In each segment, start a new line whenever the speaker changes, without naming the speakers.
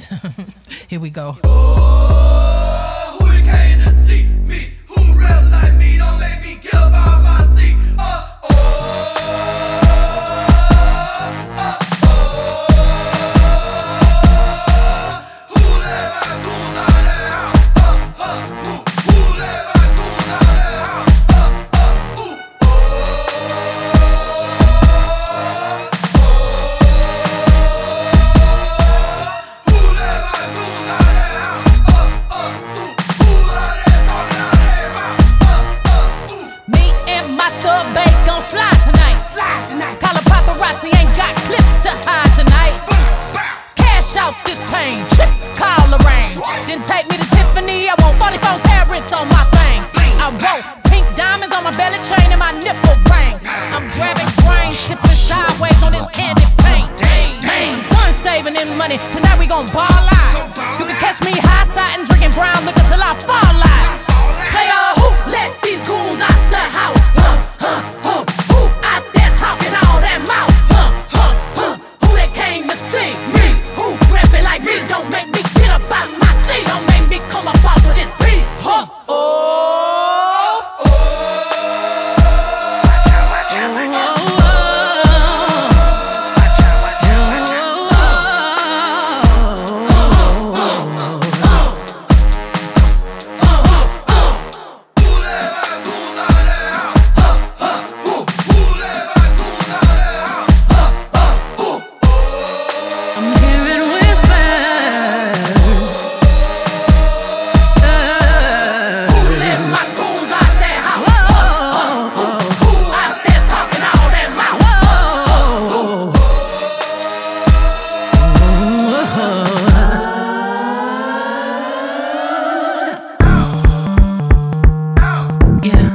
Here we go.
Who you came to see? Me. Who rap like me? Don't make me get up out my seat. Who let my goons out that house? Who let my goons out that house? Who let my goons out that house? Who are they talking out their mouth?
Me and my thug babe gon' slide tonight. Call a paparazzi, ain't got clips to hide tonight. Cash out this plane, call a rain. Then take me to Tiffany, I want 44 carats on my things. I want pink diamonds on my belly chain and my nipple rings. I'm grabbing brains, sipping sideways on this candy paint. Man, done saving them money, tonight we gon' ball out. You can catch me high side and drinking brown liquor till I fall out. Player, who let these goons out the house? Who out there talking all that mouth? Who they came to see me? Who rapping like me? Don't make me get up out my seat. Don't make me come up off of this beat. I'm hearing whispers. Who let my goons out that house? Who out there talking all that mouth? Yeah.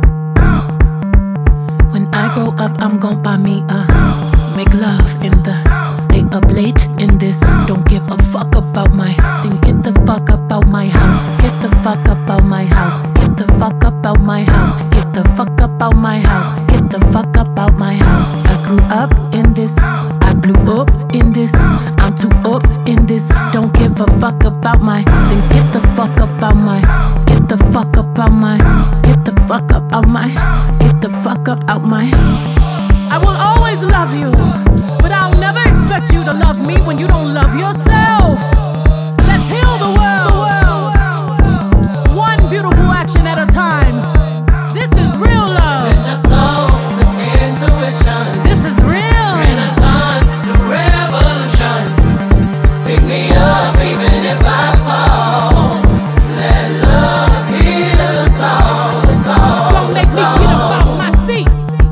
When I grow up, I'm gon' buy me a make love in the stay up late in this. Don't give a fuck about my then get the fuck up out my house. Get the fuck up out my house. Get the fuck up out my house. Get the fuck up out my house. Get the fuck up out my house. I grew up in this. I blew up in this. I'm too up in this. Don't give a fuck about my then get the fuck up out my. Get the fuck up out my. Get the fuck up out my. Get the fuck up out my. I will always love you, but I'll never expect you to love me when you don't love yourself. Let's heal the world, one beautiful action at a time. This is real love.
Bend your soul to intuition.
This is real.
Renaissance, the revolution. Pick me up even if I fall. Let love heal us all.
Don't make me get up out my seat.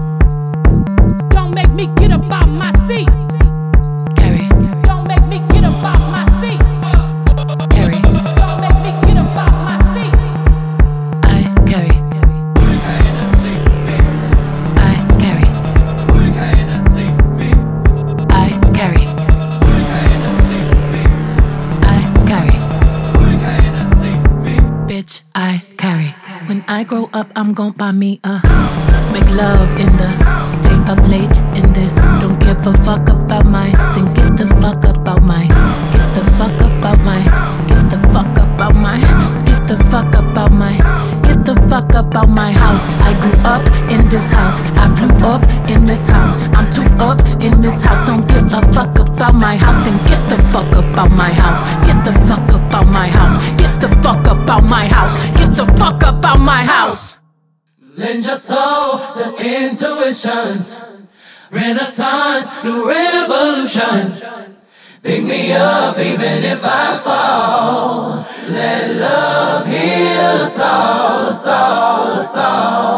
Don't make me get up out my seat. Carry. Don't make me get up out my seat. Carry. Don't make me get up out my seat. I carry.
Who you came to see? Me.
I carry.
Who you came to see? Me.
I carry.
Who you came to see? Me.
I carry.
Who you came to see? Me.
Bitch, I carry. When I grow up, I'm gon' buy me a make love in the stay up late in this. Don't give a fuck about my then get the fuck about my. Get the fuck about my. Get the fuck about my. Get the fuck about my. Get the fuck about my house. I grew up in this house. I blew up in this house. I'm too up in this house. Don't give a fuck about my house. Then get the fuck about my house. Get the fuck about my house. Get the fuck about my house. Get the fuck about my house.
Lend your soul to intuitions. Renaissance, new revolution. Pick me up even if I fall. Let love heal us all.